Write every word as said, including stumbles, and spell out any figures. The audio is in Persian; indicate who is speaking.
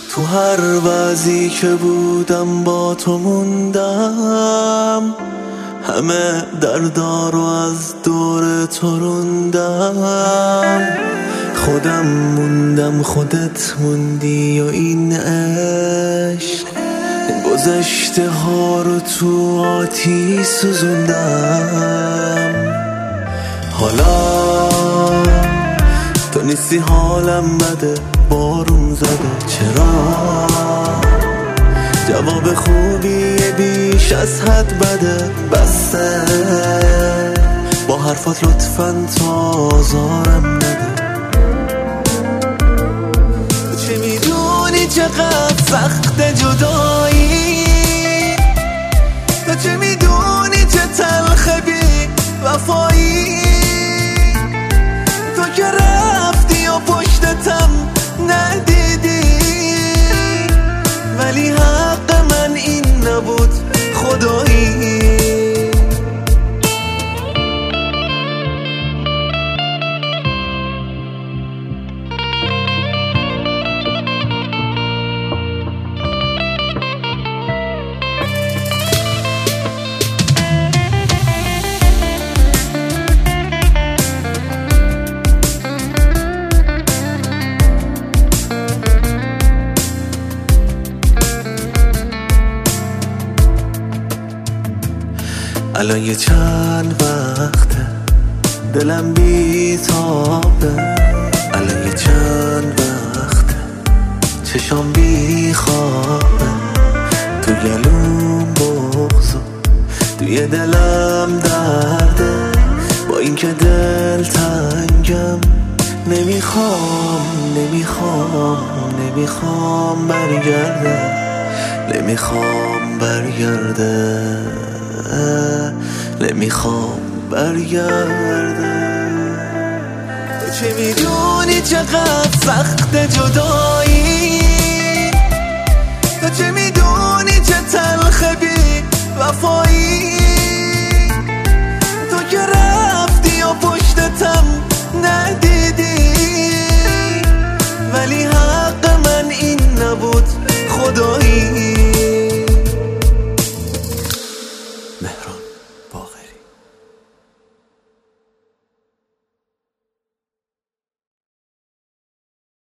Speaker 1: تو هر وضعی که بودم با تو موندم، همه دردارو از دور تو روندم. خودم موندم خودت موندی و این عشق گذشته ها رو تو آتیش سوزوندم. حالا تو نیستی حالم بده، بارون زده چرا؟ جواب خوبی بیش از حد بده، بسته با حرفات لطفاً تا آزارم نده. تو چه میدونی چقدر سخت جدایی؟ تو چه میدونی چه تلخ بی وفایی؟ تو که رفتی و پشتتم ندیدی، ولی حق من این نبود خدایی. الان یه چند وقته دلم بی تابه، الان یه چند وقته چشام بی خوابه. تو گلوم بغضو توی دلم درده، با اینکه دل تنگم نمیخوام نمیخوام نمیخوام برگرده، نمیخوام برگرده، نمیخوام برگرده. تو چه میدونی چقدر سخت جدایی؟ تو چه میدونی چه تلخ بی وفایی؟